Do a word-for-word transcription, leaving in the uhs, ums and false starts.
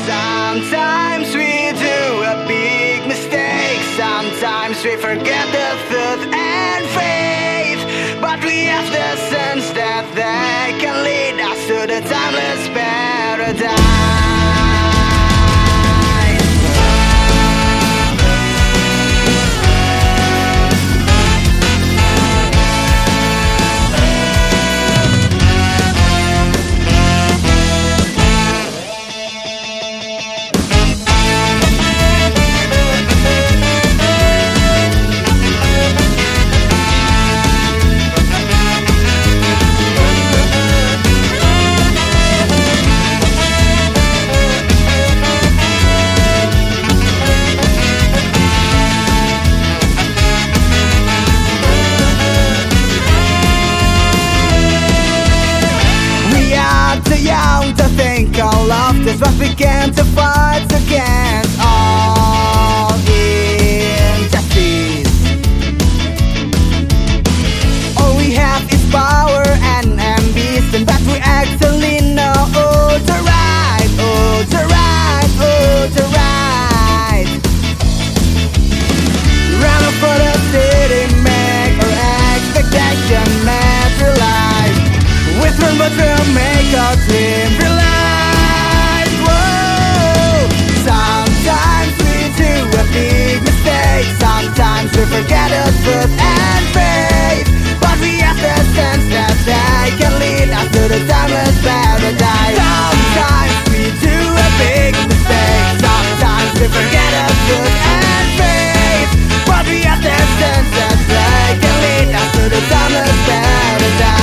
Sometimes we do a big mistake. Sometimes we forget the truth and faith. But we have the sense that they can lead us to the timeless paradise. Young to think all love is what we can to fight against all injustice. All we have is power and ambition, but we actually know oh the right, oh the right, oh the right. Run up for the city, make our expectation materialize. With run but we'll make our dream realize. Whoa. Sometimes we do a big mistake. Sometimes we forget the truth and faith. But we have the sense that they can lead us to the timeless paradise. Sometimes we do a big mistake. Sometimes we forget the truth and faith. But we have the sense that they can lead us to the timeless paradise.